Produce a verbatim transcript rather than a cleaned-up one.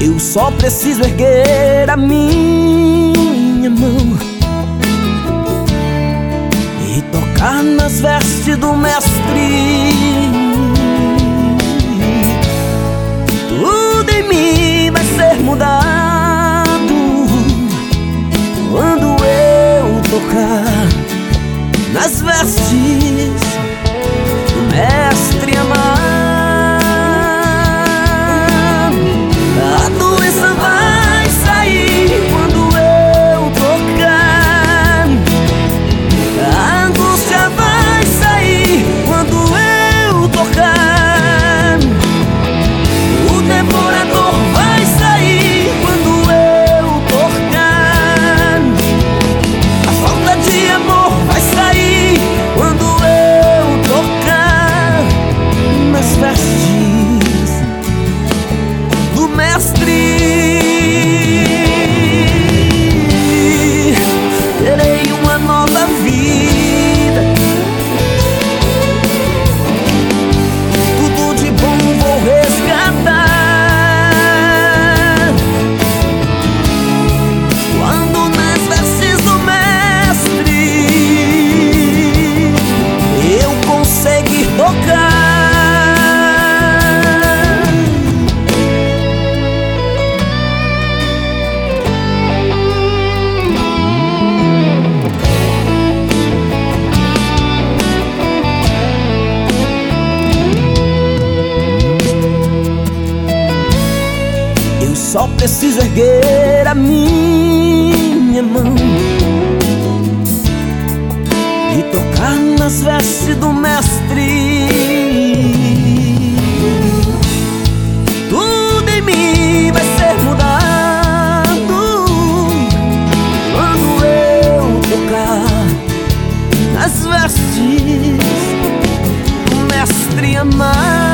Eu só preciso erguer a minha mão e tocar nas vestes do mestre. Tudo em mim vai ser mudado quando eu tocar nas vestes do mestre amado. A doença vai sair quando eu tocar, a angústia vai sair quando eu tocar, o devorador vai sair quando eu tocar, a falta de amor vai sair quando eu tocar nas vestes do mestre. Terei uma nova vida, tudo de bom vou resgatar. Quando nas vestes do mestre eu conseguir tocar. Eu só preciso erguer a minha mão e tocar nas vestes do mestre. Tudo em mim vai ser mudado quando eu tocar nas vestes do mestre amado.